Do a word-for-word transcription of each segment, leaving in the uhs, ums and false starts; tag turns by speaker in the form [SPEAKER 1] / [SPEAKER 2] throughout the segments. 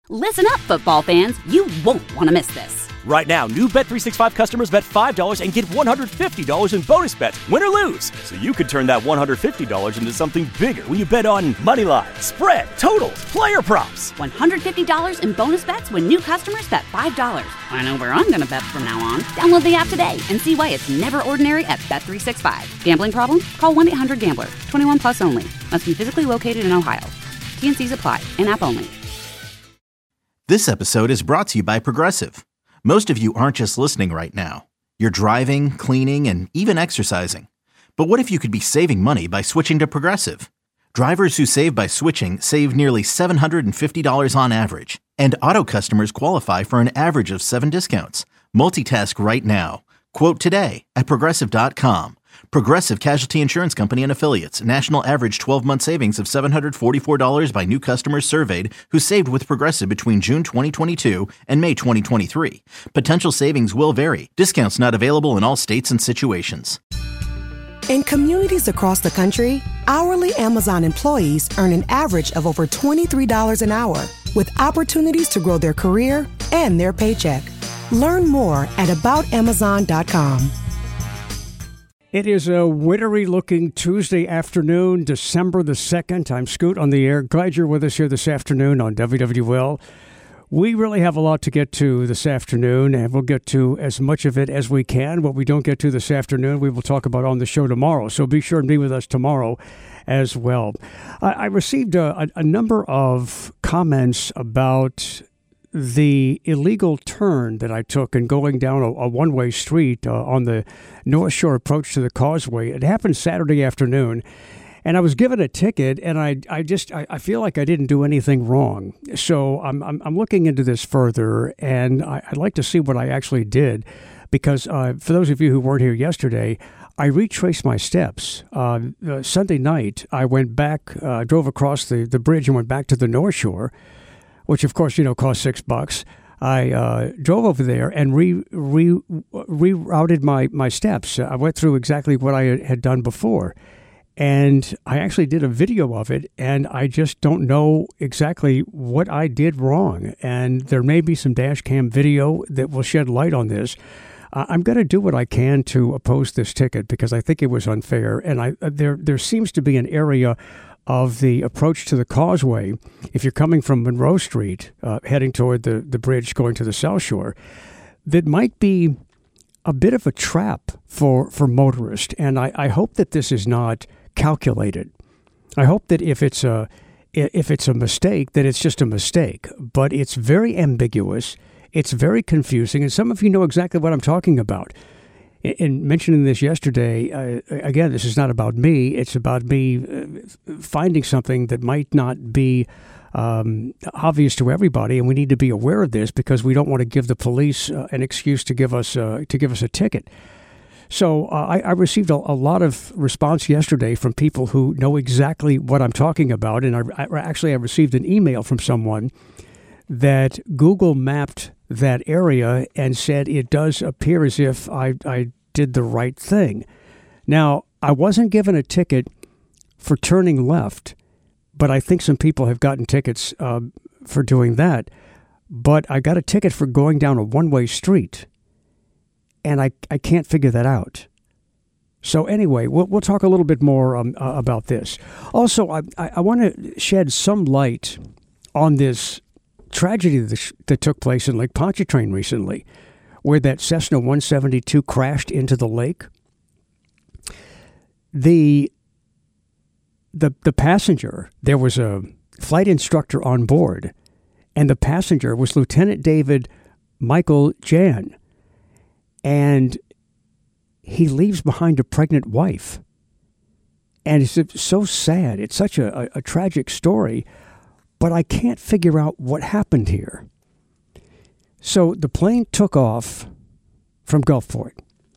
[SPEAKER 1] Listen up, football fans. You won't want to miss this.
[SPEAKER 2] Right now, new Bet three sixty-five customers bet five dollars and get one hundred fifty dollars in bonus bets, win or lose. So you could turn that one hundred fifty dollars into something bigger when you bet on money line, spread, totals, player props.
[SPEAKER 1] one hundred fifty dollars in bonus bets when new customers bet five dollars. I know where I'm going to bet from now on. Download the app today and see why it's never ordinary at Bet three sixty-five. Gambling problem? Call one eight hundred gambler. twenty-one plus only. Must be physically located in Ohio. T N Cs apply. In-app only.
[SPEAKER 3] This episode is brought to you by Progressive. Most of you aren't just listening right now. You're driving, cleaning, and even exercising. But what if you could be saving money by switching to Progressive? Drivers who save by switching save nearly seven hundred fifty dollars on average. And auto customers qualify for an average of seven discounts. Multitask right now. Quote today at Progressive dot com. Progressive Casualty Insurance Company and Affiliates. National average twelve-month savings of seven hundred forty-four dollars by new customers surveyed who saved with Progressive between June twenty twenty-two and May twenty twenty-three. Potential savings will vary. Discounts not available in all states and situations.
[SPEAKER 4] In communities across the country, hourly Amazon employees earn an average of over twenty-three dollars an hour, with opportunities to grow their career and their paycheck. Learn more at about amazon dot com.
[SPEAKER 5] It is a wintry-looking Tuesday afternoon, December the second. I'm Scoot on the air. Glad you're with us here this afternoon on W W L. We really have a lot to get to this afternoon, and we'll get to as much of it as we can. What we don't get to this afternoon, we will talk about on the show tomorrow. So be sure to be with us tomorrow as well. I, I received a, a, a number of comments about the illegal turn that I took in going down a, a one-way street uh, on the North Shore approach to the causeway. It happened Saturday afternoon, and I was given a ticket, and I I just I, I feel like I didn't do anything wrong. So I'm I'm, I'm looking into this further, and I, I'd like to see what I actually did, because uh, for those of you who weren't here yesterday, I retraced my steps. Uh, uh, Sunday night, I went back, uh, drove across the, the bridge and went back to the North Shore, which, of course, you know, cost six bucks. I uh, drove over there and re, re, rerouted my, my steps. I went through exactly what I had done before. And I actually did a video of it, and I just don't know exactly what I did wrong. And there may be some dash cam video that will shed light on this. Uh, I'm going to do what I can to oppose this ticket because I think it was unfair. And I uh, there there seems to be an area of the approach to the causeway, if you're coming from Monroe Street, uh, heading toward the, the bridge going to the South Shore, that might be a bit of a trap for, for motorists. And I, I hope that this is not calculated. I hope that if it's a if it's a mistake, that it's just a mistake. But it's very ambiguous. It's very confusing. And some of you know exactly what I'm talking about. In mentioning this yesterday, uh, again, this is not about me. It's about me uh, finding something that might not be um, obvious to everybody, and we need to be aware of this because we don't want to give the police uh, an excuse to give us uh, to give us a ticket. So uh, I, I received a, a lot of response yesterday from people who know exactly what I'm talking about, and I, I actually I received an email from someone that Google mapped that area and said it does appear as if I, I did the right thing. Now, I wasn't given a ticket for turning left, but I think some people have gotten tickets uh, for doing that. But I got a ticket for going down a one-way street, and I, I can't figure that out. So anyway, we'll, we'll talk a little bit more um, uh, about this. Also, I, I, I want to shed some light on this tragedy that, that took place in Lake Pontchartrain recently, where that Cessna one seventy-two crashed into the lake. The, the, the passenger, there was a flight instructor on board, and the passenger was Lieutenant David Michael Jan, and he leaves behind a pregnant wife. And it's so sad. It's such a, a, a tragic story. But I can't figure out what happened here. So the plane took off from Gulfport.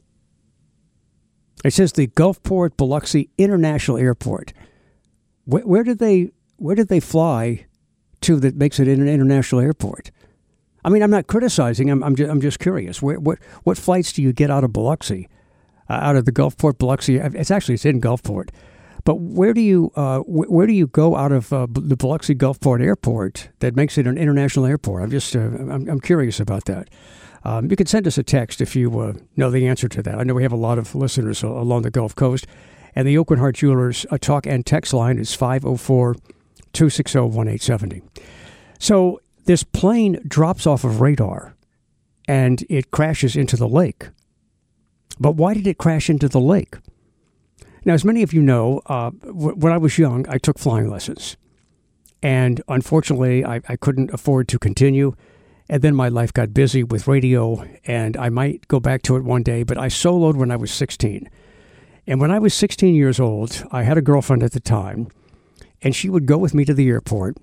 [SPEAKER 5] It says the Gulfport Biloxi International Airport. Where, where did they where did they fly to that makes it an international airport? I mean, I'm not criticizing. I'm I'm just, I'm just curious. Where, what what flights do you get out of Biloxi, uh, out of the Gulfport Biloxi? It's actually it's in Gulfport. But where do you uh, wh- where do you go out of uh, the Biloxi Gulfport Airport that makes it an international airport? I'm just uh, I'm, I'm curious about that. Um, you can send us a text if you uh, know the answer to that. I know we have a lot of listeners along the Gulf Coast, and the Oakland Heart Jewelers uh, talk and text line is five oh four, two six oh, one eight seven oh. So this plane drops off of radar, and it crashes into the lake. But why did it crash into the lake? Now, as many of you know, uh, w- when I was young, I took flying lessons. And unfortunately, I, I couldn't afford to continue. And then my life got busy with radio, and I might go back to it one day, but I soloed when I was sixteen. And when I was sixteen years old, I had a girlfriend at the time, and she would go with me to the airport,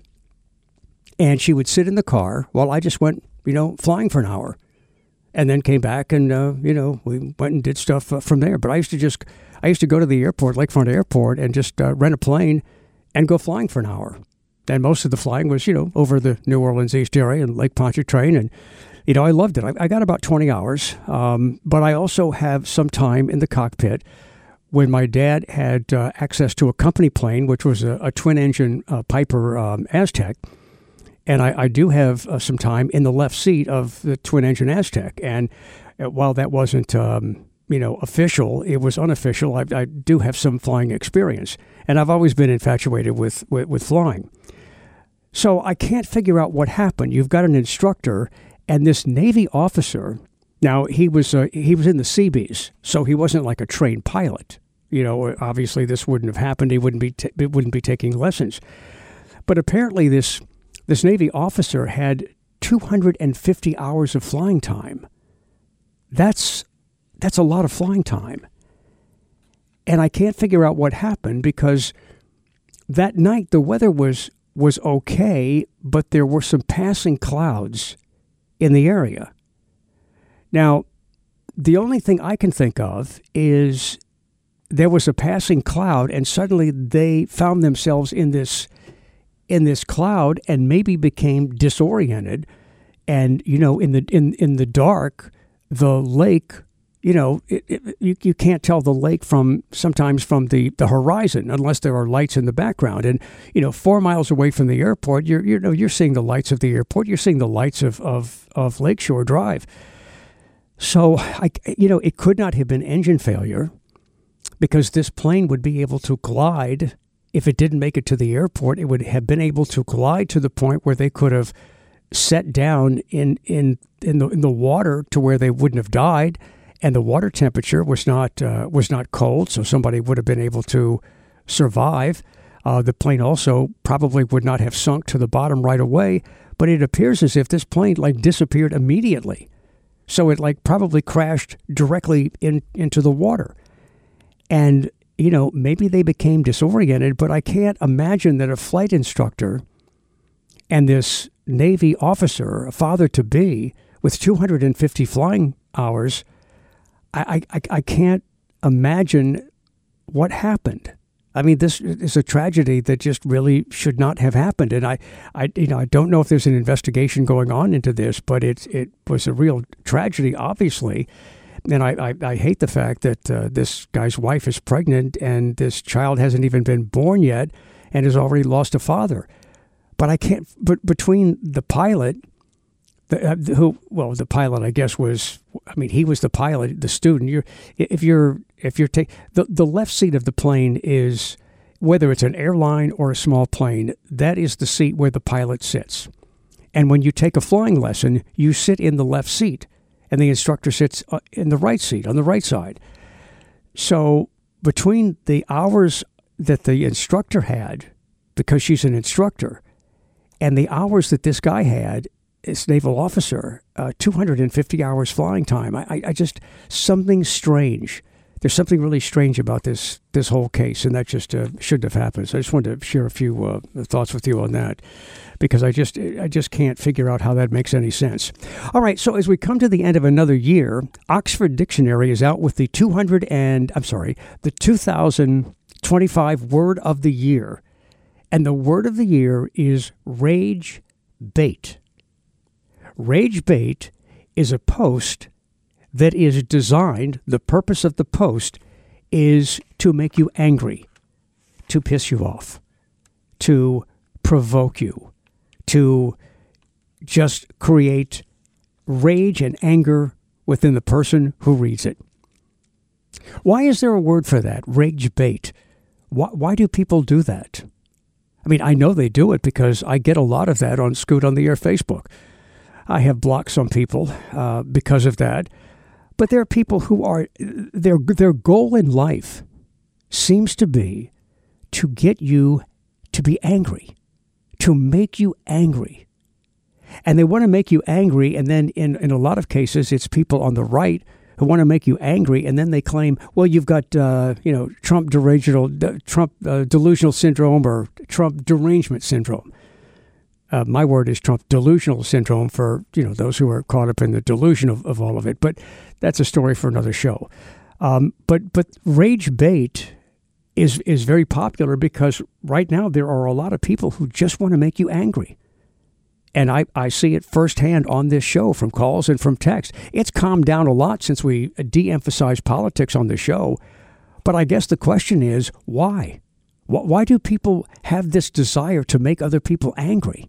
[SPEAKER 5] and she would sit in the car while I just went, you know, flying for an hour. And then came back and, uh, you know, we went and did stuff uh, from there. But I used to just, I used to go to the airport, Lakefront Airport, and just uh, rent a plane and go flying for an hour. And most of the flying was, you know, over the New Orleans East area and Lake Pontchartrain. And, you know, I loved it. I, I got about twenty hours. Um, but I also have some time in the cockpit when my dad had uh, access to a company plane, which was a, a twin-engine uh, Piper um, Aztec. And I, I do have uh, some time in the left seat of the twin-engine Aztec. And uh, while that wasn't, um, you know, official, it was unofficial. I, I do have some flying experience. And I've always been infatuated with, with, with flying. So I can't figure out what happened. You've got an instructor, and this Navy officer, now he was uh, he was in the Seabees, so he wasn't like a trained pilot. You know, obviously this wouldn't have happened. He wouldn't be t- wouldn't be taking lessons. But apparently this... This Navy officer had two hundred fifty hours of flying time. That's that's a lot of flying time. And I can't figure out what happened because that night the weather was was okay, but there were some passing clouds in the area. Now, the only thing I can think of is there was a passing cloud and suddenly they found themselves in this in this cloud and maybe became disoriented. And, you know, in the in, in the dark, the lake, you know, it, it, you, you can't tell the lake from sometimes from the, the horizon unless there are lights in the background. And, you know, four miles away from the airport, you're, you know, you're seeing the lights of the airport. You're seeing the lights of, of, of Lakeshore Drive. So, I, you know, it could not have been engine failure because this plane would be able to glide. If it didn't make it to the airport, it would have been able to glide to the point where they could have set down in in in the in the water to where they wouldn't have died, and the water temperature was not uh, was not cold, so somebody would have been able to survive. Uh, the plane also probably would not have sunk to the bottom right away, but it appears as if this plane like disappeared immediately, so it like probably crashed directly in into the water, and. You know, maybe they became disoriented, but I can't imagine that a flight instructor and this Navy officer, a father-to-be, with two hundred fifty flying hours, I, I, I can't imagine what happened. I mean, this is a tragedy that just really should not have happened. And I, I you know, I don't know if there's an investigation going on into this, but it, it was a real tragedy, obviously. And I, I, I hate the fact that uh, this guy's wife is pregnant and this child hasn't even been born yet and has already lost a father. But I can't, but between the pilot, the, uh, who, well, the pilot, I guess, was, I mean, he was the pilot, the student. You're, if you're, if you're taking, the, the left seat of the plane is, whether it's an airline or a small plane, that is the seat where the pilot sits. And when you take a flying lesson, you sit in the left seat. And the instructor sits in the right seat, on the right side. So between the hours that the instructor had, because she's an instructor, and the hours that this guy had, this naval officer, uh, two hundred fifty hours flying time, I, I just, something strange. There's something really strange about this this whole case, and that just uh, shouldn't have happened. So I just wanted to share a few uh, thoughts with you on that, because I just I just can't figure out how that makes any sense. All right, so as we come to the end of another year, Oxford Dictionary is out with the two hundred and I'm sorry, the two thousand twenty-five word of the year, and the word of the year is rage bait. Rage bait is a post that is designed, the purpose of the post is to make you angry, to piss you off, to provoke you, to just create rage and anger within the person who reads it. Why is there a word for that? Rage bait. Why, why do people do that? I mean, I know they do it because I get a lot of that on Scoot on the Air Facebook. I have blocked some people uh, because of that. But there are people who are, their their goal in life seems to be to get you to be angry, to make you angry. And they want to make you angry, and then in, in a lot of cases, it's people on the right who want to make you angry, and then they claim, well, you've got, uh, you know, Trump delusional, Trump uh, delusional syndrome or Trump derangement syndrome. Uh, my word is Trump delusional syndrome for, you know, those who are caught up in the delusion of, of all of it. But that's a story for another show. Um, but but rage bait is is very popular because right now there are a lot of people who just want to make you angry. And I, I see it firsthand on this show from calls and from text. It's calmed down a lot since we de-emphasized politics on the show. But I guess the question is, why? Why do people have this desire to make other people angry?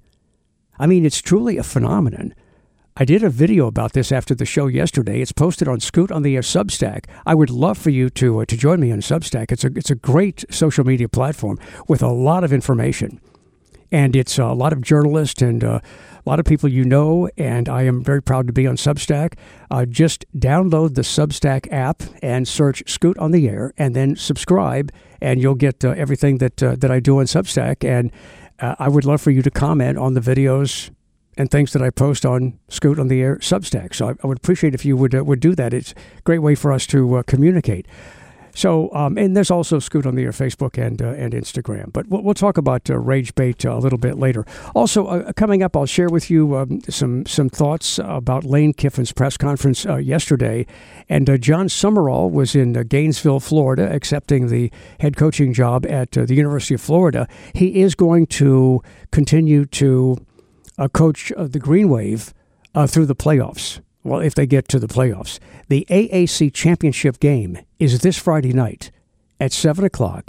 [SPEAKER 5] I mean, it's truly a phenomenon. I did a video about this after the show yesterday. It's posted on Scoot on the Air Substack. I would love for you to uh, to join me on Substack. It's a it's a great social media platform with a lot of information. And it's a lot of journalists and uh, a lot of people you know, and I am very proud to be on Substack. Uh, just download the Substack app and search Scoot on the Air, and then subscribe, and you'll get uh, everything that uh, that I do on Substack. And uh, I would love for you to comment on the videos and things that I post on Scoot on the Air Substack. So I, I would appreciate if you would uh, would do that. It's a great way for us to uh, communicate. So, um, and there's also Scoot on the Air Facebook and uh, and Instagram. But we'll, we'll talk about uh, Rage Bait uh, a little bit later. Also, uh, coming up, I'll share with you um, some some thoughts about Lane Kiffin's press conference uh, yesterday. And uh, John Summerall was in uh, Gainesville, Florida, accepting the head coaching job at uh, the University of Florida. He is going to continue to uh, coach uh, the Green Wave uh, through the playoffs. Well, if they get to the playoffs. The A A C championship game is this Friday night at seven o'clock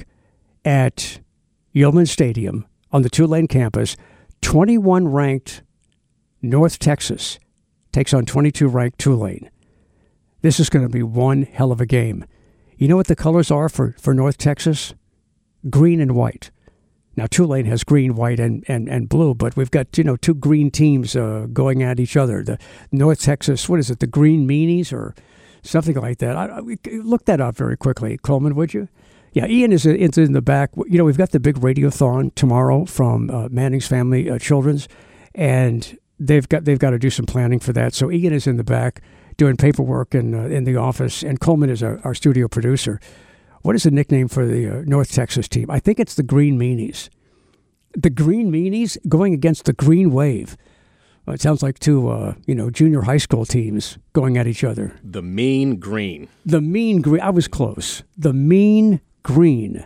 [SPEAKER 5] at Yeoman Stadium on the Tulane campus. twenty-one ranked North Texas takes on twenty-two ranked Tulane. This is going to be one hell of a game. You know what the colors are for, for North Texas? Green and white. Now, Tulane has green, white, and, and, and blue, but we've got, you know, two green teams uh, going at each other. The North Texas, what is it, the Green Meanies or something like that? I, I, look that up very quickly, Coleman, would you? Yeah, Ian is, is in the back. You know, we've got the big radiothon tomorrow from uh, Manning's Family uh, Children's, and they've got they've got to do some planning for that. So Ian is in the back doing paperwork in, uh, in the office, and Coleman is our, our studio producer. What is the nickname for the uh, North Texas team? I think it's the Green Meanies. The Green Meanies going against the Green Wave. Well, it sounds like two, uh, you know, junior high school teams going at each other.
[SPEAKER 6] The Mean Green.
[SPEAKER 5] The Mean Green. I was close. The Mean Green.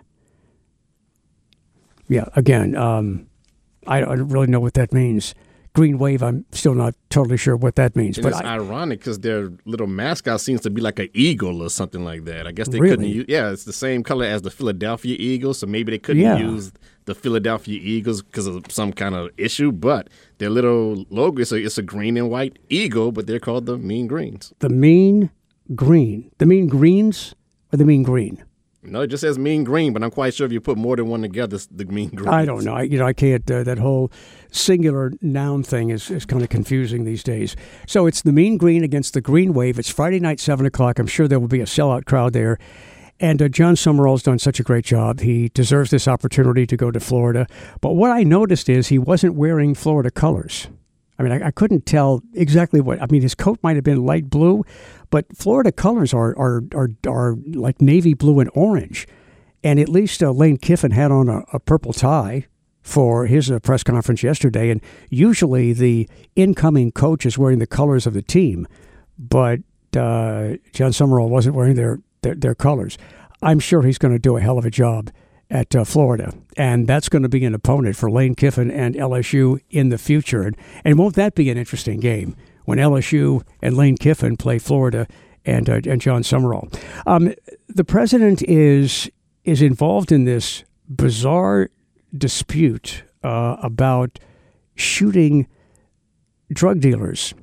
[SPEAKER 5] Yeah, again, um, I, I don't really know what that means. Green Wave, I'm still not totally sure what that means.
[SPEAKER 6] And
[SPEAKER 5] but
[SPEAKER 6] it's
[SPEAKER 5] I,
[SPEAKER 6] ironic because their little mascot seems to be like an eagle or something like that. I guess they
[SPEAKER 5] really?
[SPEAKER 6] couldn't use, yeah, it's the same color as the Philadelphia Eagles, so maybe they couldn't
[SPEAKER 5] yeah.
[SPEAKER 6] use the Philadelphia Eagles because of some kind of issue, but their little logo is a, it's a green and white eagle, but they're called the Mean Greens.
[SPEAKER 5] The Mean Green. The Mean Greens or the Mean Green?
[SPEAKER 6] No, it just says Mean Green, but I'm quite sure if you put more than one together, it's the Mean Greens.
[SPEAKER 5] I don't know. I, you know, I can't. Uh, that whole singular noun thing is, is kind of confusing these days. So it's the Mean Green against the Green Wave. It's Friday night, seven o'clock. I'm sure there will be a sellout crowd there. And uh, John Summerall's done such a great job. He deserves this opportunity to go to Florida. But what I noticed is he wasn't wearing Florida colors. I mean, I, I couldn't tell exactly what. I mean, his coat might have been light blue, but Florida colors are are are, are like navy blue and orange. And at least uh, Lane Kiffin had on a, a purple tie for his uh, press conference yesterday. And usually the incoming coach is wearing the colors of the team, but uh, John Summerall wasn't wearing their, their, their colors. I'm sure he's going to do a hell of a job at uh, Florida, and that's going to be an opponent for Lane Kiffin and L S U in the future. And, and won't that be an interesting game when L S U and Lane Kiffin play Florida and uh, and John Summerall? Um, the president is is involved in this bizarre dispute uh, about shooting drug dealers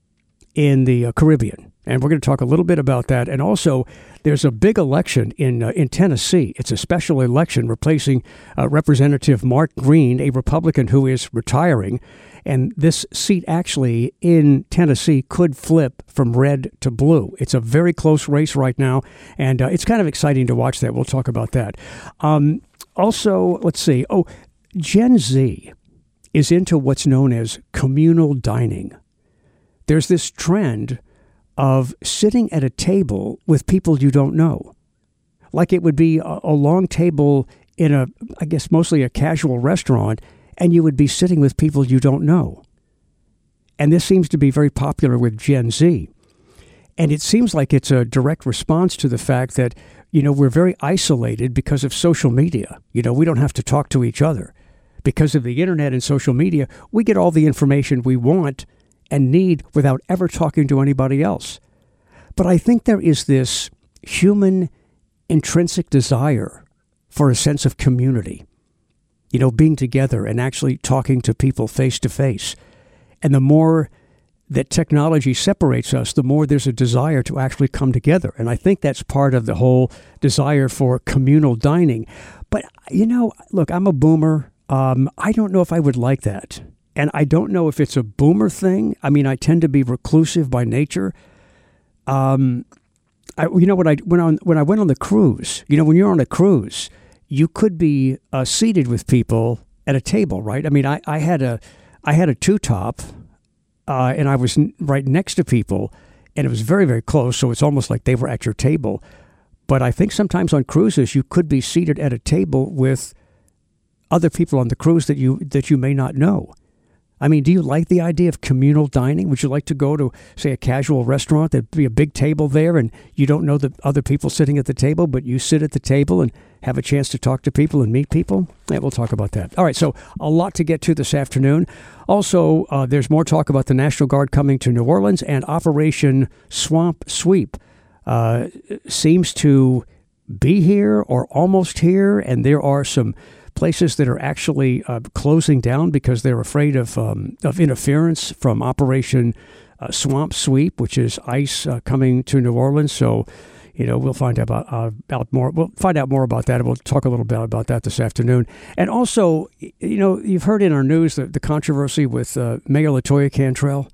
[SPEAKER 5] in the uh, Caribbean. And we're going to talk a little bit about that. And also, there's a big election in uh, in Tennessee. It's a special election replacing uh, Representative Mark Green, a Republican who is retiring. And this seat actually in Tennessee could flip from red to blue. It's a very close race right now, and uh, it's kind of exciting to watch that. We'll talk about that. Um, also, let's see. Oh, Gen Z is into what's known as communal dining. There's this trend of sitting at a table with people you don't know. Like it would be a, a long table in a, I guess, mostly a casual restaurant, and you would be sitting with people you don't know. And this seems to be very popular with Gen Z. And it seems like it's a direct response to the fact that, you know, we're very isolated because of social media. You know, we don't have to talk to each other. Because of the internet and social media, we get all the information we want and need without ever talking to anybody else. But I think there is this human intrinsic desire for a sense of community, you know, being together and actually talking to people face to face. And the more that technology separates us, the more there's a desire to actually come together. And I think that's part of the whole desire for communal dining. But, you know, look, I'm a boomer. Um, I don't know if I would like that. And I don't know if it's a boomer thing. I mean, I tend to be reclusive by nature. Um, I, you know, when I when on when I went on the cruise, you know, when you're on a cruise, you could be uh, seated with people at a table, right? I mean, I, I had a I had a two top, uh, and I was n- right next to people, and it was very very close. So it's almost like they were at your table. But I think sometimes on cruises, you could be seated at a table with other people on the cruise that you that you may not know. I mean, do you like the idea of communal dining? Would you like to go to, say, a casual restaurant? There'd be a big table there, and you don't know the other people sitting at the table, but you sit at the table and have a chance to talk to people and meet people? Yeah, we'll talk about that. All right, so a lot to get to this afternoon. Also, uh, there's more talk about the National Guard coming to New Orleans, and Operation Swamp Sweep uh, seems to be here or almost here, and there are some places that are actually uh, closing down because they're afraid of um, of interference from Operation uh, Swamp Sweep, which is ICE uh, coming to New Orleans. So, you know, we'll find out about, uh, about more. We'll find out more about that. We'll talk a little bit about that this afternoon. And also, you know, you've heard in our news the, the controversy with uh, Mayor LaToya Cantrell.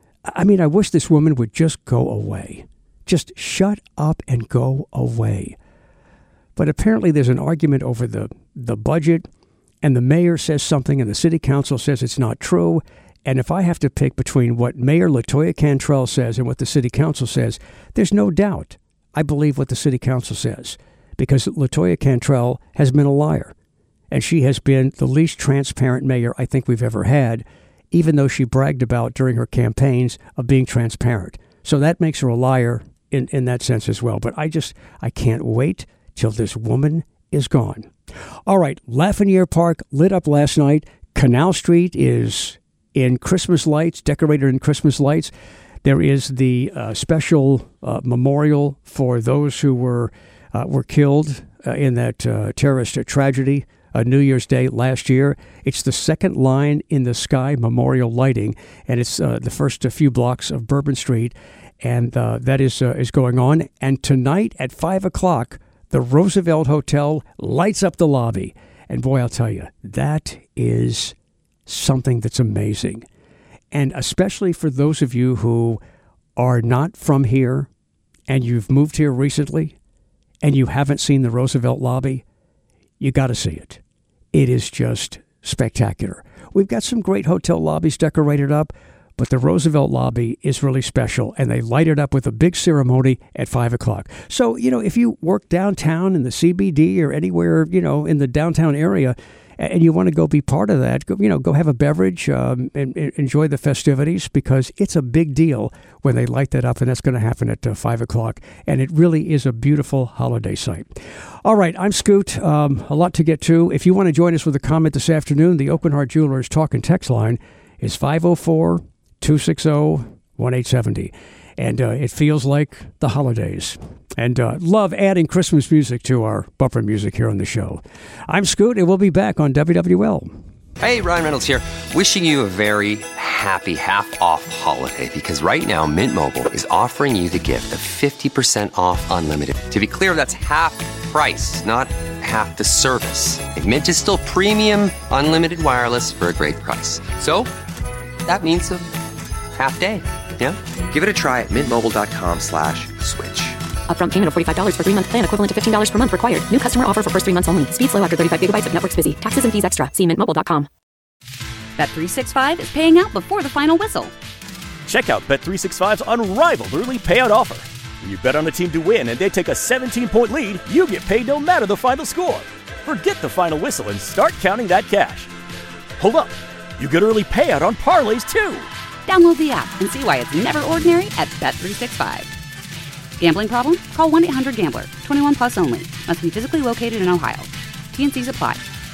[SPEAKER 5] I mean, I wish this woman would just go away. Just shut up and go away. But apparently there's an argument over the, the budget, and the mayor says something and the city council says it's not true. And if I have to pick between what Mayor LaToya Cantrell says and what the city council says, there's no doubt I believe what the city council says, because LaToya Cantrell has been a liar, and she has been the least transparent mayor I think we've ever had, even though she bragged about during her campaigns of being transparent. So that makes her a liar in, in that sense as well. But I just, I can't wait till this woman is gone. All right, Lafayette Park lit up last night. Canal Street is in Christmas lights, decorated in Christmas lights. There is the uh, special uh, memorial for those who were uh, were killed uh, in that uh, terrorist tragedy, uh, New Year's Day last year. It's the second line in the sky memorial lighting, and it's uh, the first few blocks of Bourbon Street, and uh, that is uh, is going on. And tonight at five o'clock, the Roosevelt Hotel lights up the lobby. And boy, I'll tell you, that is something that's amazing. And especially for those of you who are not from here and you've moved here recently and you haven't seen the Roosevelt lobby, you got to see it. It is just spectacular. We've got some great hotel lobbies decorated up, but the Roosevelt lobby is really special, and they light it up with a big ceremony at five o'clock. So, you know, if you work downtown in the C B D or anywhere, you know, in the downtown area, and you want to go be part of that, go, you know, go have a beverage um, and, and enjoy the festivities, because it's a big deal when they light that up, and that's going to happen at uh, five o'clock. And it really is a beautiful holiday site. All right, I'm Scoot. Um, a lot to get to. If you want to join us with a comment this afternoon, the Oakland Heart Jewelers talk and text line is five oh four, two six zero, one eight seven zero. And uh, it feels like the holidays. And uh, love adding Christmas music to our bumper music here on the show. I'm Scoot, and we'll be back on W W L.
[SPEAKER 7] Hey, Ryan Reynolds here. Wishing you a very happy half-off holiday, because right now Mint Mobile is offering you the gift of fifty percent off unlimited. To be clear, that's half price, not half the service. And Mint is still premium unlimited wireless for a great price. So that means a half day. Yeah? Give it a try at mintmobile.com slash switch.
[SPEAKER 8] Upfront payment of forty-five dollars for three-month plan equivalent to fifteen dollars per month required. New customer offer for first three months only. Speed slow after thirty-five gigabytes if network's busy. Taxes and fees extra. See mint mobile dot com.
[SPEAKER 1] Bet three sixty-five is paying out before the final whistle.
[SPEAKER 2] Check out Bet three sixty-five's unrivaled early payout offer. When you bet on a team to win and they take a seventeen-point lead, you get paid no matter the final score. Forget the final whistle and start counting that cash. Hold up. You get early payout on parlays, too.
[SPEAKER 1] Download the app and see why it's never ordinary at Bet three sixty-five. Gambling problem? Call one eight hundred gambler. twenty-one plus only. Must be physically located in Ohio. T and C's apply.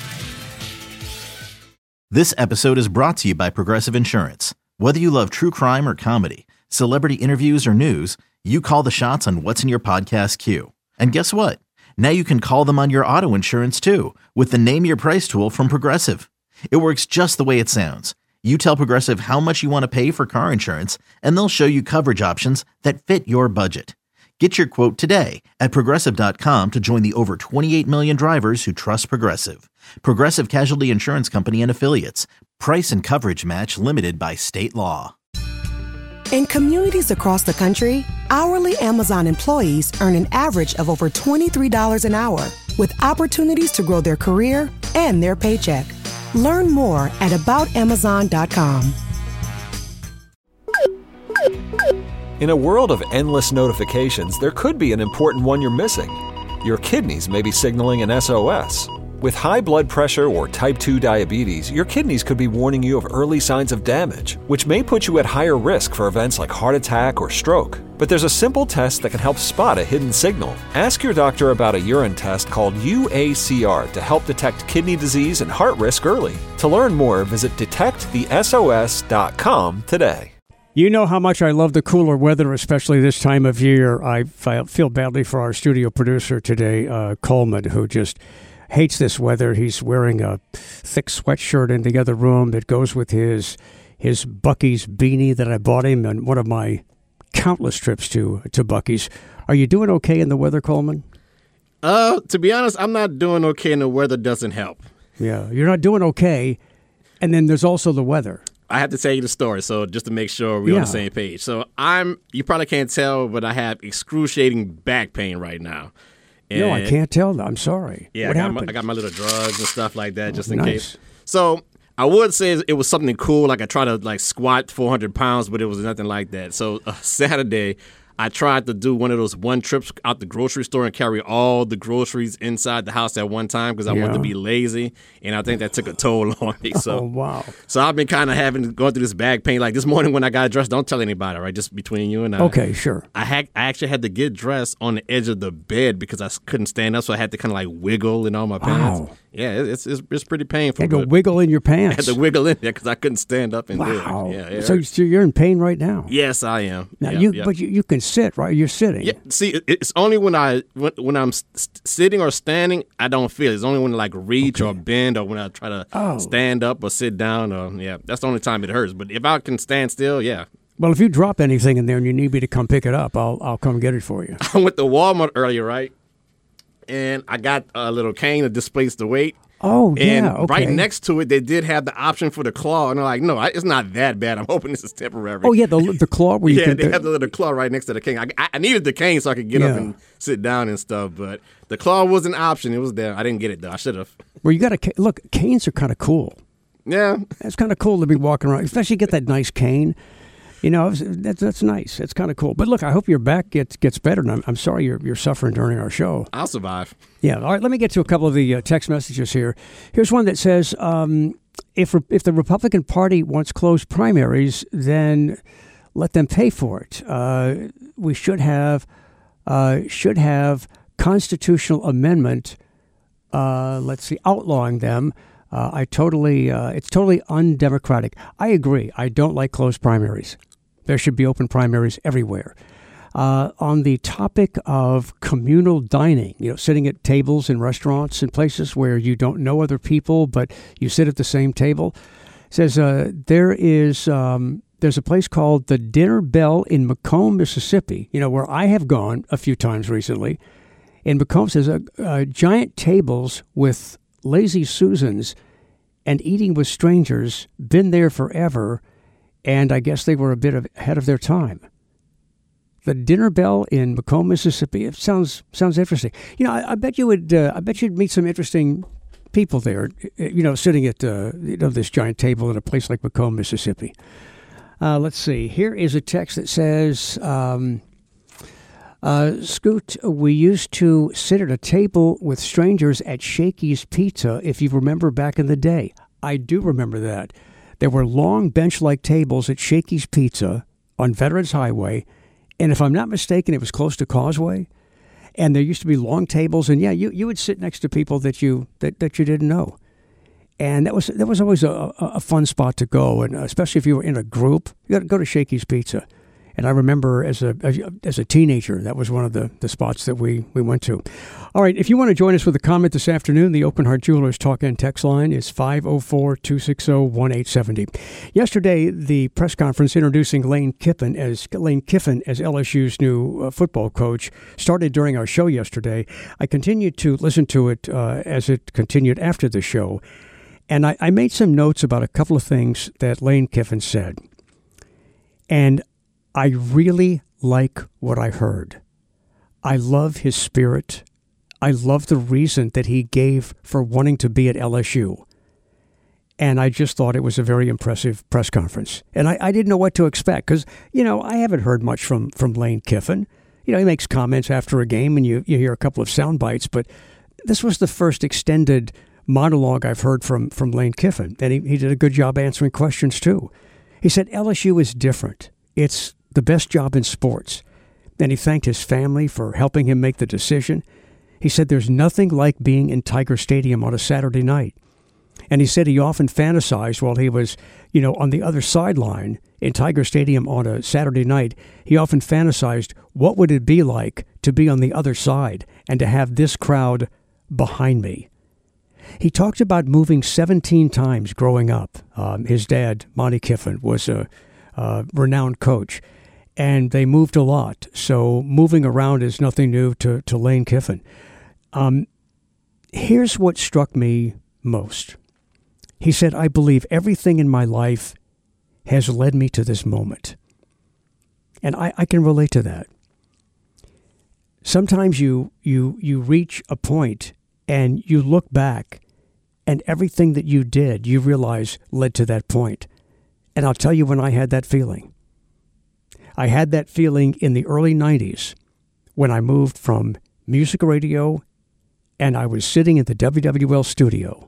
[SPEAKER 3] This episode is brought to you by Progressive Insurance. Whether you love true crime or comedy, celebrity interviews or news, you call the shots on what's in your podcast queue. And guess what? Now you can call them on your auto insurance too with the Name Your Price tool from Progressive. It works just the way it sounds. You tell Progressive how much you want to pay for car insurance, and they'll show you coverage options that fit your budget. Get your quote today at Progressive dot com to join the over twenty-eight million drivers who trust Progressive. Progressive Casualty Insurance Company and Affiliates. Price and coverage match limited by state law.
[SPEAKER 4] In communities across the country, hourly Amazon employees earn an average of over twenty-three dollars an hour, with opportunities to grow their career and their paycheck. Learn more at about amazon dot com.
[SPEAKER 9] In a world of endless notifications, there could be an important one you're missing. Your kidneys may be signaling an S O S. With high blood pressure or type two diabetes, your kidneys could be warning you of early signs of damage, which may put you at higher risk for events like heart attack or stroke. But there's a simple test that can help spot a hidden signal. Ask your doctor about a urine test called U A C R to help detect kidney disease and heart risk early. To learn more, visit detect the S O S dot com today.
[SPEAKER 5] You know how much I love the cooler weather, especially this time of year. I feel badly for our studio producer today, uh, Coleman, who just hates this weather. He's wearing a thick sweatshirt in the other room that goes with his his Buc-ee's beanie that I bought him on one of my countless trips to to Buc-ee's. Are you doing okay in the weather, Coleman?
[SPEAKER 6] Uh, to be honest, I'm not doing okay, and the weather doesn't help.
[SPEAKER 5] Yeah, you're not doing okay, and then there's also the weather.
[SPEAKER 6] I have to tell you the story, so just to make sure we're
[SPEAKER 5] yeah.
[SPEAKER 6] on the same page. So I'm, you probably can't tell, but I have excruciating back pain right now.
[SPEAKER 5] And no, I can't tell. I'm sorry.
[SPEAKER 6] Yeah,
[SPEAKER 5] what
[SPEAKER 6] I got,
[SPEAKER 5] happened?
[SPEAKER 6] my, I got my little drugs and stuff like that, just
[SPEAKER 5] oh,
[SPEAKER 6] in
[SPEAKER 5] nice.
[SPEAKER 6] case. So I would say it was something cool. Like I tried to like squat four hundred pounds, but it was nothing like that. So uh, Saturday, I tried to do one of those one trips out the grocery store and carry all the groceries inside the house at one time because I
[SPEAKER 5] yeah.
[SPEAKER 6] wanted to be lazy, and I think that took a toll on me. So,
[SPEAKER 5] oh, wow.
[SPEAKER 6] So I've been kind of having going through this back pain. Like this morning when I got dressed, don't tell anybody, right? Just between you and I.
[SPEAKER 5] Okay, sure.
[SPEAKER 6] I had I actually had to get dressed on the edge of the bed because I couldn't stand up, so I had to kind of like wiggle in all my pants.
[SPEAKER 5] Wow.
[SPEAKER 6] Yeah, it's it's, it's pretty painful.
[SPEAKER 5] You had to wiggle in your pants.
[SPEAKER 6] I had to wiggle in there because I couldn't stand up and
[SPEAKER 5] wow.
[SPEAKER 6] do it. Yeah,
[SPEAKER 5] so, so you're in pain right now?
[SPEAKER 6] Yes, I am.
[SPEAKER 5] Now
[SPEAKER 6] yep,
[SPEAKER 5] you,
[SPEAKER 6] yep.
[SPEAKER 5] but you, you can sit, right? You're sitting.
[SPEAKER 6] Yeah. See, it's only when I when, when I'm st- sitting or standing, I don't feel it. It's only when I like reach
[SPEAKER 5] okay.
[SPEAKER 6] or bend or when I try to
[SPEAKER 5] oh.
[SPEAKER 6] stand up or sit down. Or yeah, that's the only time it hurts. But if I can stand still, yeah.
[SPEAKER 5] Well, if you drop anything in there and you need me to come pick it up, I'll I'll come get it for you.
[SPEAKER 6] I went to Walmart earlier, right? And I got a little cane to displace the weight.
[SPEAKER 5] Oh,
[SPEAKER 6] and
[SPEAKER 5] yeah, okay.
[SPEAKER 6] right next to it, they did have the option for the claw. And they're like, no, it's not that bad. I'm hoping this is temporary.
[SPEAKER 5] Oh, yeah, the the claw where you
[SPEAKER 6] yeah,
[SPEAKER 5] can...
[SPEAKER 6] they have the little claw right next to the cane. I, I needed the cane so I could get
[SPEAKER 5] yeah.
[SPEAKER 6] up and sit down and stuff. But the claw was an option. It was there. I didn't get it, though. I should have.
[SPEAKER 5] Well, you got to... Look, canes are kind of cool.
[SPEAKER 6] Yeah.
[SPEAKER 5] It's kind of cool to be walking around, especially get that nice cane. You know, that's that's nice. It's kind of cool. But look, I hope your back gets gets better. And I'm, I'm sorry you're you're suffering during our show.
[SPEAKER 6] I'll survive.
[SPEAKER 5] Yeah. All right. Let me get to a couple of the uh, text messages here. Here's one that says, um, if if the Republican Party wants closed primaries, then let them pay for it. Uh, we should have uh, should have constitutional amendment. Uh, let's see, outlawing them. Uh, I totally, uh, it's totally undemocratic. I agree. I don't like closed primaries. There should be open primaries everywhere. Uh, on the topic of communal dining, you know, sitting at tables in restaurants and places where you don't know other people, but you sit at the same table, says uh, there is um, there's a place called the Dinner Bell in Macomb, Mississippi, you know, where I have gone a few times recently. In Macomb, says uh, uh, giant tables with lazy Susans and eating with strangers, been there forever, and I guess they were a bit of, ahead of their time. The Dinner Bell in Macomb, Mississippi. It sounds sounds interesting. You know, I, I bet you would. Uh, I bet you'd meet some interesting people there. You know, sitting at uh, you know this giant table in a place like Macomb, Mississippi. Uh, let's see. Here is a text that says, um, uh, "Scoot, we used to sit at a table with strangers at Shakey's Pizza. If you remember back in the day, I do remember that. There were long bench-like tables at Shakey's Pizza on Veterans Highway." And if I'm not mistaken, it was close to Causeway, and there used to be long tables. And yeah, you, you would sit next to people that you that, that you didn't know, and that was that was always a, a fun spot to go. And especially if you were in a group, you got to go to Shakey's Pizza. And I remember as a as a teenager, that was one of the, the spots that we, we went to. All right, if you want to join us with a comment this afternoon, the Open Heart Jewelers talk and text line is five oh four, two six oh, one eight seven oh. Yesterday, the press conference introducing Lane Kiffin as Lane Kiffin as L S U's new uh, football coach started during our show yesterday. I continued to listen to it uh, as it continued after the show, and I, I made some notes about a couple of things that Lane Kiffin said. And I really like what I heard. I love his spirit. I love the reason that he gave for wanting to be at L S U. And I just thought it was a very impressive press conference. And I, I didn't know what to expect because, you know, I haven't heard much from, from Lane Kiffin. You know, he makes comments after a game and you, you hear a couple of sound bites, but this was the first extended monologue I've heard from, from Lane Kiffin. And he, he did a good job answering questions, too. He said L S U is different. It's the best job in sports. And he thanked his family for helping him make the decision. He said there's nothing like being in Tiger Stadium on a Saturday night. And he said he often fantasized while he was, you know, on the other sideline in Tiger Stadium on a Saturday night. He often fantasized, what would it be like to be on the other side and to have this crowd behind me? He talked about moving seventeen times growing up. Um, his dad, Monty Kiffin, was a uh, renowned coach. And they moved a lot. So moving around is nothing new to, to Lane Kiffin. Um, here's what struck me most. He said, I believe everything in my life has led me to this moment. And I, I can relate to that. Sometimes you, you, you reach a point and you look back and everything that you did, you realize led to that point. And I'll tell you when I had that feeling. I had that feeling in the early nineties when I moved from music radio and I was sitting in the W W L studio.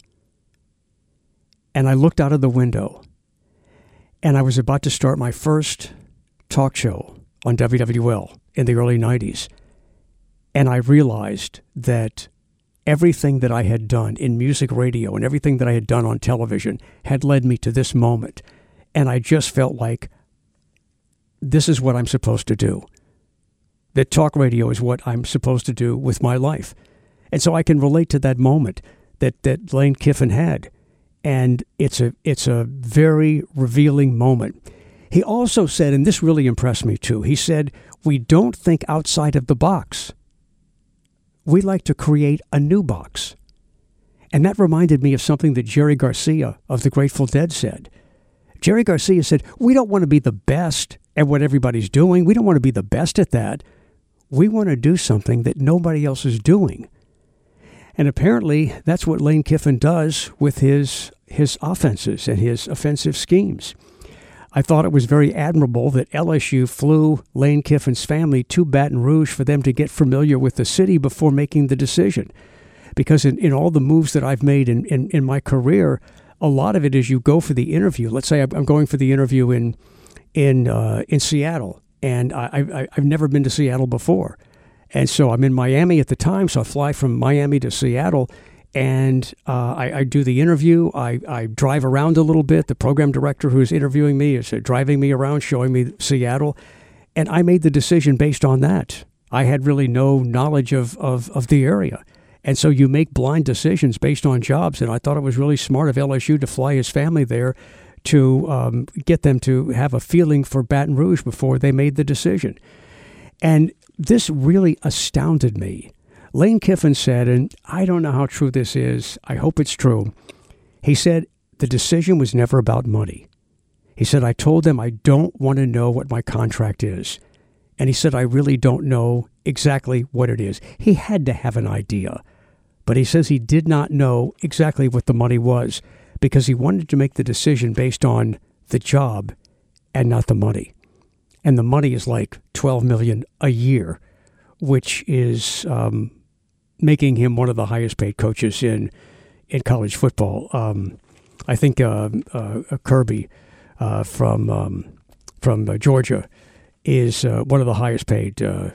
[SPEAKER 5] And I looked out of the window and I was about to start my first talk show on W W L in the early nineties. And I realized that everything that I had done in music radio and everything that I had done on television had led me to this moment. And I just felt like this is what I'm supposed to do. That talk radio is what I'm supposed to do with my life. And so I can relate to that moment that, that Lane Kiffin had. And it's a it's a very revealing moment. He also said, and this really impressed me too, he said, we don't think outside of the box. We like to create a new box. And that reminded me of something that Jerry Garcia of the Grateful Dead said. Jerry Garcia said, we don't want to be the best at what everybody's doing. We don't want to be the best at that. We want to do something that nobody else is doing. And apparently that's what Lane Kiffin does with his his offenses and his offensive schemes. I thought it was very admirable that L S U flew Lane Kiffin's family to Baton Rouge for them to get familiar with the city before making the decision. Because in, in all the moves that I've made in, in, in my career, a lot of it is you go for the interview. Let's say I'm going for the interview in in uh, in Seattle, and I, I, I've never been to Seattle before. And so I'm in Miami at the time, so I fly from Miami to Seattle, And uh, I, I do the interview. I, I drive around a little bit. The program director who's interviewing me is uh, driving me around, showing me Seattle. And I made the decision based on that. I had really no knowledge of, of, of the area. And so you make blind decisions based on jobs. And I thought it was really smart of L S U to fly his family there to um, get them to have a feeling for Baton Rouge before they made the decision. And this really astounded me. Lane Kiffin said, and I don't know how true this is, I hope it's true, he said the decision was never about money. He said, I told them I don't want to know what my contract is. And he said, I really don't know exactly what it is. He had to have an idea. But he says he did not know exactly what the money was because he wanted to make the decision based on the job and not the money. And the money is like twelve million dollars a year, which is um, making him one of the highest paid coaches in in college football. Um, I think uh, uh, Kirby uh, from um, from uh, Georgia is uh, one of the highest paid uh,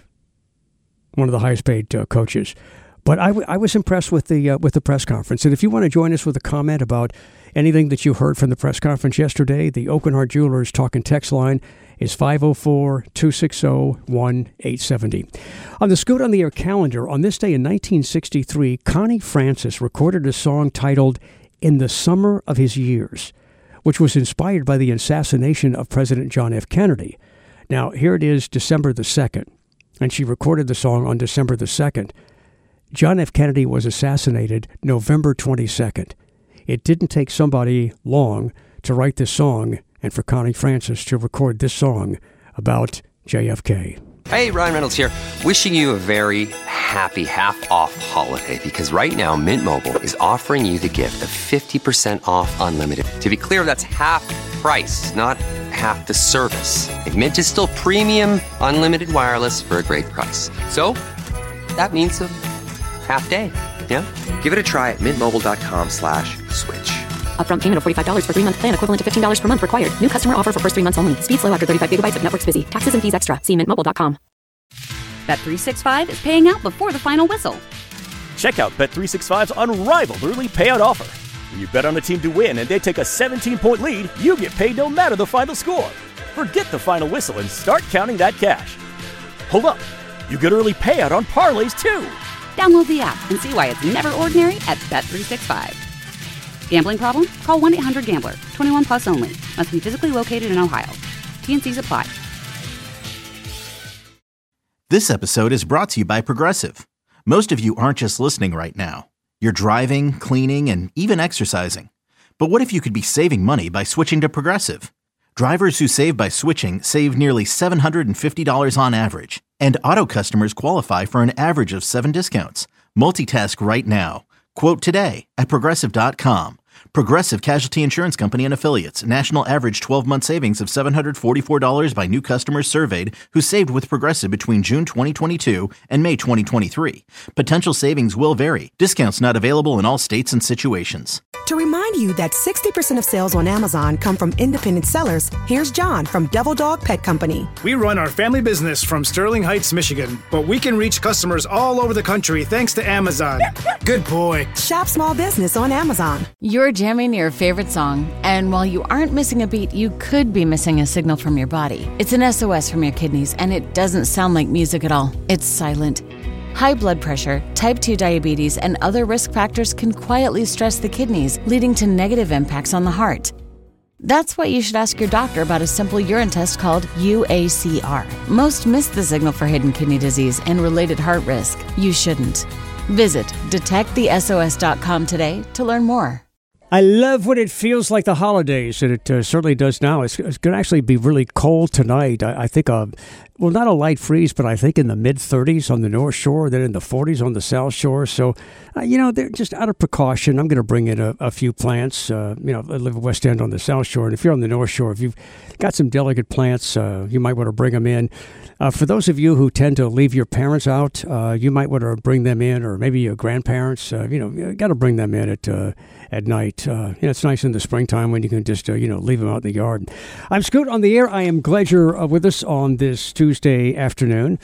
[SPEAKER 5] one of the highest paid uh, coaches. But I, w- I was impressed with the uh, with the press conference. And if you want to join us with a comment about anything that you heard from the press conference yesterday, the Oakenhart Jewelers Talking Text line is five oh four, two six oh, one eight seven oh. On the Scoot on the Air calendar, on this day in nineteen sixty-three, Connie Francis recorded a song titled In the Summer of His Years, which was inspired by the assassination of President John F. Kennedy. Now, here it is, December the second, and she recorded the song on December the second. John F. Kennedy was assassinated November twenty-second. It didn't take somebody long to write this song and for Connie Francis to record this song about J F K.
[SPEAKER 7] Hey, Ryan Reynolds here, wishing you a very happy half-off holiday because right now Mint Mobile is offering you the gift of fifty percent off unlimited. To be clear, that's half price, not half the service. And Mint is still premium unlimited wireless for a great price. So that means a half day, yeah? Give it a try at mintmobile.com slash switch.
[SPEAKER 8] Upfront payment of forty-five dollars for three-month plan equivalent to fifteen dollars per month required. New customer offer for first three months only. Speed slow after thirty-five gigabytes if network's busy. Taxes and fees extra. See mint mobile dot com.
[SPEAKER 1] Bet three sixty-five is paying out before the final whistle.
[SPEAKER 2] Check out Bet three sixty-five's unrivaled early payout offer. When you bet on a team to win and they take a seventeen-point lead, you get paid no matter the final score. Forget the final whistle and start counting that cash. Hold up. You get early payout on parlays, too.
[SPEAKER 1] Download the app and see why it's never ordinary at Bet three sixty-five. Gambling problem? Call one eight hundred gambler. twenty-one plus only. Must be physically located in Ohio. T and C's apply.
[SPEAKER 3] This episode is brought to you by Progressive. Most of you aren't just listening right now. You're driving, cleaning, and even exercising. But what if you could be saving money by switching to Progressive? Drivers who save by switching save nearly seven hundred fifty dollars on average. And auto customers qualify for an average of seven discounts. Multitask right now. Quote today at Progressive dot com. Progressive Casualty Insurance Company and Affiliates. National average twelve-month savings of seven hundred forty-four dollars by new customers surveyed who saved with Progressive between June twenty twenty-two and May twenty twenty-three. Potential savings will vary. Discounts not available in all states and situations.
[SPEAKER 4] To remind you that sixty percent of sales on Amazon come from independent sellers, here's John from Devil Dog Pet Company.
[SPEAKER 10] We run our family business from Sterling Heights, Michigan, but we can reach customers all over the country thanks to Amazon. Good boy.
[SPEAKER 4] Shop small business on Amazon.
[SPEAKER 11] You're jamming your favorite song, and while you aren't missing a beat, you could be missing a signal from your body. It's an S O S from your kidneys, and it doesn't sound like music at all. It's silent. High blood pressure, type two diabetes, and other risk factors can quietly stress the kidneys, leading to negative impacts on the heart. That's why you should ask your doctor about a simple urine test called U A C R. Most miss the signal for hidden kidney disease and related heart risk. You shouldn't. Visit detect the S O S dot com today to learn more.
[SPEAKER 5] I love when it feels like the holidays, and it uh, certainly does now. It's, it's going to actually be really cold tonight. I, I think, uh, well, not a light freeze, but I think in the mid thirties on the North Shore, then in the forties on the South Shore. So, uh, you know, they're just out of precaution. I'm going to bring in a, a few plants. Uh, you know, I live in West End on the South Shore, and if you're on the North Shore, if you've got some delicate plants, uh, you might want to bring them in. Uh, for those of you who tend to leave your parents out, uh, you might want to bring them in, or maybe your grandparents. Uh, you know, you got to bring them in at uh, at night. Uh, you know, it's nice in the springtime when you can just uh, you know leave them out in the yard. I'm Scoot on the air. I am glad you're uh, with us on this Tuesday afternoon.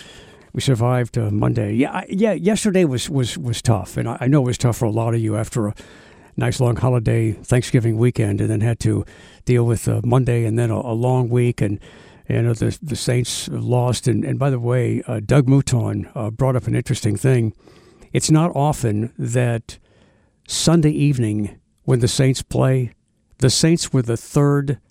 [SPEAKER 5] We survived uh, Monday. Yeah, I, yeah. Yesterday was, was, was tough, and I, I know it was tough for a lot of you after a nice long holiday Thanksgiving weekend, and then had to deal with uh, Monday and then a, a long week. And you know the the Saints lost. And, and by the way, uh, Doug Mouton uh, brought up an interesting thing. It's not often that Sunday evening when the Saints play, the Saints were the third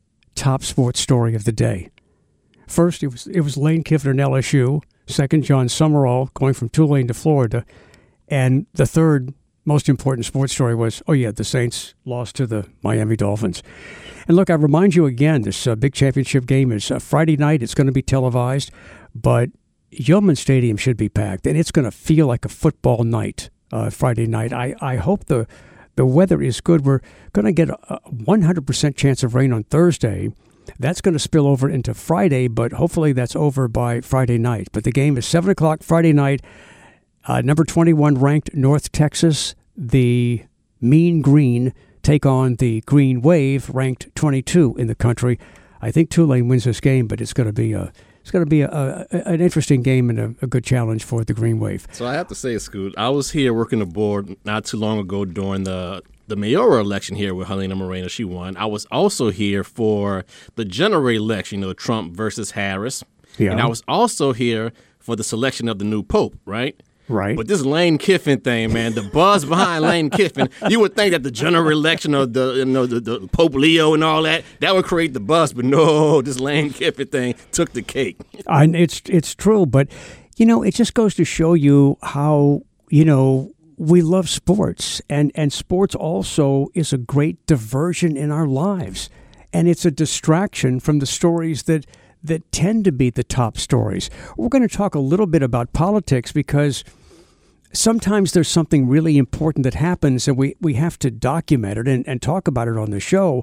[SPEAKER 5] top sports story of the day. First, it was it was Lane Kiffin and L S U. Second, John Summerall going from Tulane to Florida. And the third most important sports story was, oh, yeah, the Saints lost to the Miami Dolphins. And look, I remind you again, this uh, big championship game is uh, Friday night. It's going to be televised, but Yeoman Stadium should be packed, and it's going to feel like a football night uh, Friday night. I, I hope the, the weather is good. We're going to get a one hundred percent chance of rain on Thursday. That's going to spill over into Friday, but hopefully that's over by Friday night. But the game is seven o'clock Friday night. Uh, number twenty-one ranked North Texas, the Mean Green, take on the Green Wave, ranked twenty-two in the country. I think Tulane wins this game, but it's going to be a it's going to be a, a, an interesting game and a, a good challenge for the Green Wave.
[SPEAKER 6] So I have to say, Scoot, I was here working the board not too long ago during the the mayoral election here with Helena Moreno. She won. I was also here for the general election, you know, Trump versus Harris.
[SPEAKER 5] Yeah.
[SPEAKER 6] And I was also here for the selection of the new pope, right?
[SPEAKER 5] Right.
[SPEAKER 6] But this Lane Kiffin thing, man, the buzz behind Lane Kiffin, you would think that the general election of the, you know, the, the Pope Leo and all that, that would create the buzz. But no, this Lane Kiffin thing took the cake.
[SPEAKER 5] And it's it's true. But, you know, it just goes to show you how, you know, we love sports. And, and sports also is a great diversion in our lives. And it's a distraction from the stories that that tend to be the top stories. We're going to talk a little bit about politics because sometimes there's something really important that happens and we, we have to document it and, and talk about it on the show.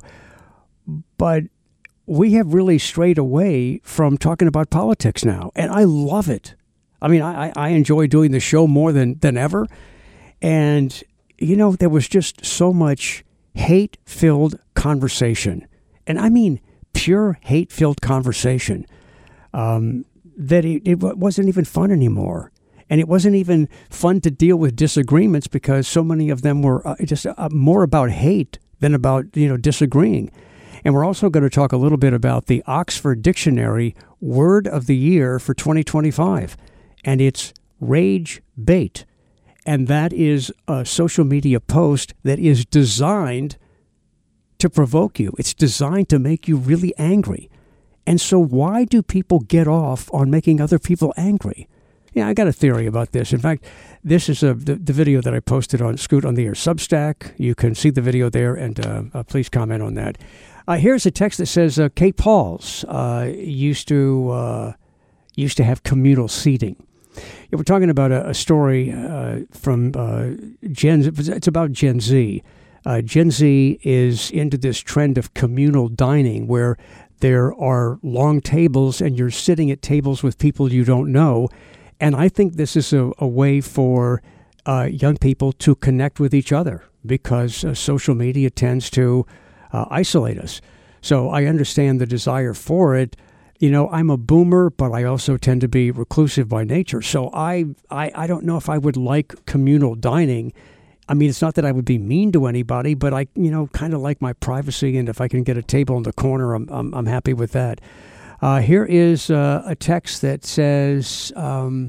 [SPEAKER 5] But we have really strayed away from talking about politics now. And I love it. I mean, I, I enjoy doing the show more than, than ever. And, you know, there was just so much hate-filled conversation. And I mean pure hate-filled conversation um, that it, it wasn't even fun anymore. And it wasn't even fun to deal with disagreements because so many of them were uh, just uh, more about hate than about, you know, disagreeing. And we're also going to talk a little bit about the Oxford Dictionary Word of the Year for twenty twenty-five. And it's rage bait. And that is a social media post that is designed to provoke you. It's designed to make you really angry. And so why do people get off on making other people angry? Yeah, I got a theory about this. In fact, this is a, the, the video that I posted on Scoot on the Air Substack. You can see the video there, and uh, uh, please comment on that. Uh, here's a text that says, uh, Kate Pauls uh, used to uh, used to have communal seating. Yeah, we're talking about a, a story uh, from uh, Gen Z. It's about Gen Z. Uh, Gen Z is into this trend of communal dining where there are long tables and you're sitting at tables with people you don't know. And I think this is a, a way for uh, young people to connect with each other because uh, social media tends to uh, isolate us. So I understand the desire for it. You know, I'm a boomer, but I also tend to be reclusive by nature. So I, I, I don't know if I would like communal dining. I mean, it's not that I would be mean to anybody, but I, you know, kind of like my privacy. And if I can get a table in the corner, I'm I'm, I'm happy with that. Uh, here is uh, a text that says, um,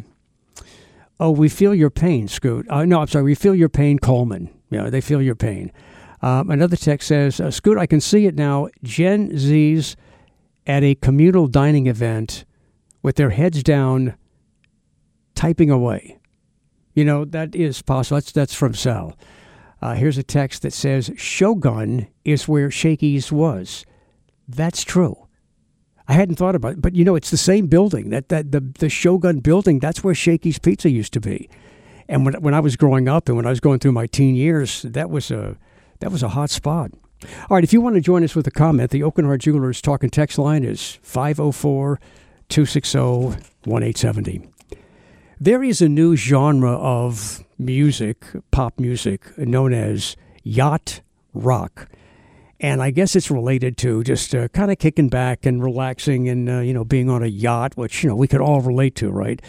[SPEAKER 5] oh, we feel your pain, Scoot. Uh, no, I'm sorry. We feel your pain, Coleman. Yeah, they feel your pain. Um, another text says, uh, Scoot, I can see it now. Gen Zs at a communal dining event with their heads down, typing away. You know, that is possible. That's, that's from Sal. Uh, here's a text that says, Shogun is where Shakey's was. That's true. I hadn't thought about it, but, you know, it's the same building. That that the, the Shogun building, that's where Shakey's Pizza used to be. And when when I was growing up and when I was going through my teen years, that was a, that was a hot spot. All right, if you want to join us with a comment, the Oakenhart Jewelers talk and text line is five oh four, two six oh, one eight seven oh. There is a new genre of music, pop music, known as yacht rock. And I guess it's related to just uh, kind of kicking back and relaxing and, uh, you know, being on a yacht, which, you know, we could all relate to, right?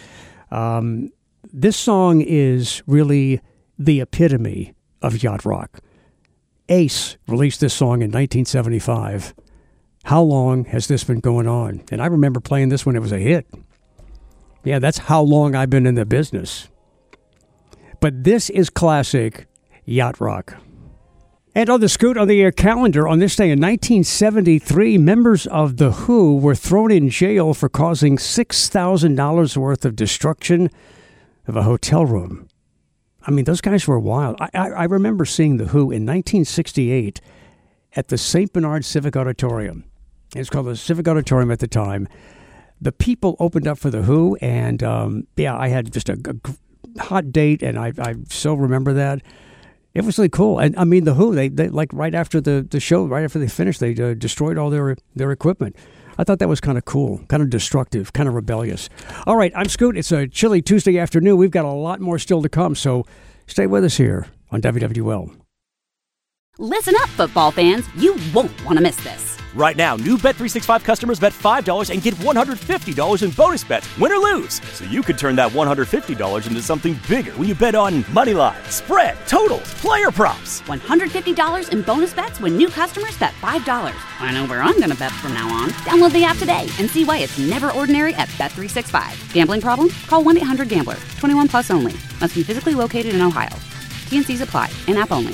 [SPEAKER 5] Um, this song is really the epitome of yacht rock. Ace released this song in nineteen seventy-five. How long has this been going on? And I remember playing this when it was a hit. Yeah, that's how long I've been in the business. But this is classic yacht rock. And on the Scoot on the Air calendar, on this day in nineteen seventy-three, members of The Who were thrown in jail for causing six thousand dollars worth of destruction of a hotel room. I mean, those guys were wild. I, I, I remember seeing The Who in nineteen sixty-eight at the Saint Bernard Civic Auditorium. It's called the Civic Auditorium at the time. The people opened up for The Who, and um, yeah, I had just a, a hot date, and I, I so remember that. It was really cool. And I mean, The Who, they, they like right after the, the show, right after they finished, they uh, destroyed all their their equipment. I thought that was kind of cool, kind of destructive, kind of rebellious. All right, I'm Scoot. It's a chilly Tuesday afternoon. We've got a lot more still to come, so stay with us here on W W L.
[SPEAKER 1] Listen up, football fans. You won't want to miss this.
[SPEAKER 2] Right now, new Bet three sixty-five customers bet five dollars and get one hundred fifty dollars in bonus bets, win or lose. So you could turn that one hundred fifty dollars into something bigger when you bet on money line, spread, totals, player props.
[SPEAKER 1] one hundred fifty dollars in bonus bets when new customers bet five dollars. I know where I'm going to bet from now on. Download the app today and see why it's never ordinary at Bet three sixty-five. Gambling problem? Call one eight hundred gambler. twenty-one plus only. Must be physically located in Ohio. T and C's apply. In-app only.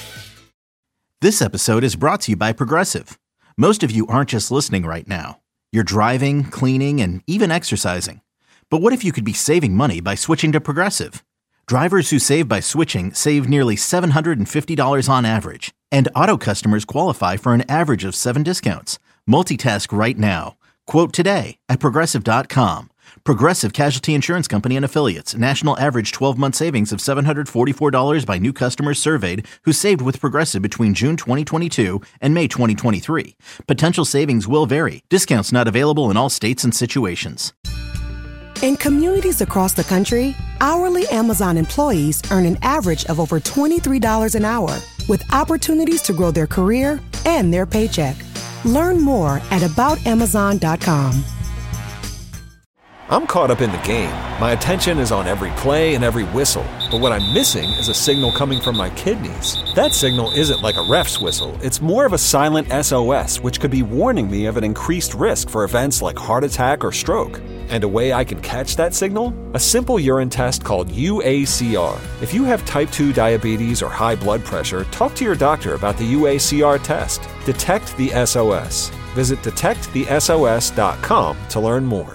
[SPEAKER 3] This episode is brought to you by Progressive. Most of you aren't just listening right now. You're driving, cleaning, and even exercising. But what if you could be saving money by switching to Progressive? Drivers who save by switching save nearly seven hundred fifty dollars on average. And auto customers qualify for an average of seven discounts. Multitask right now. Quote today at Progressive dot com. Progressive Casualty Insurance Company and Affiliates. National average twelve-month savings of seven hundred forty-four dollars by new customers surveyed who saved with Progressive between June twenty twenty-two and May twenty twenty-three. Potential savings will vary. Discounts not available in all states and situations.
[SPEAKER 4] In communities across the country, hourly Amazon employees earn an average of over twenty-three dollars an hour, with opportunities to grow their career and their paycheck. Learn more at about amazon dot com.
[SPEAKER 9] I'm caught up in the game. My attention is on every play and every whistle. But what I'm missing is a signal coming from my kidneys. That signal isn't like a ref's whistle. It's more of a silent S O S, which could be warning me of an increased risk for events like heart attack or stroke. And a way I can catch that signal? A simple urine test called U A C R. If you have type two diabetes or high blood pressure, talk to your doctor about the U A C R test. Detect the S O S. Visit detect the S O S dot com to learn more.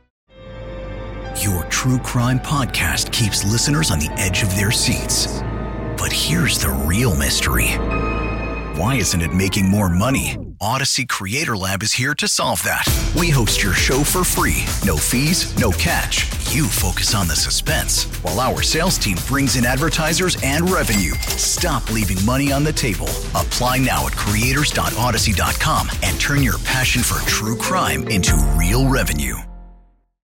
[SPEAKER 12] Your true crime podcast keeps listeners on the edge of their seats. But here's the real mystery. Why isn't it making more money? Odyssey Creator Lab is here to solve that. We host your show for free. No fees, no catch. You focus on the suspense, while our sales team brings in advertisers and revenue. Stop leaving money on the table. Apply now at creators dot odyssey dot com and turn your passion for true crime into real revenue.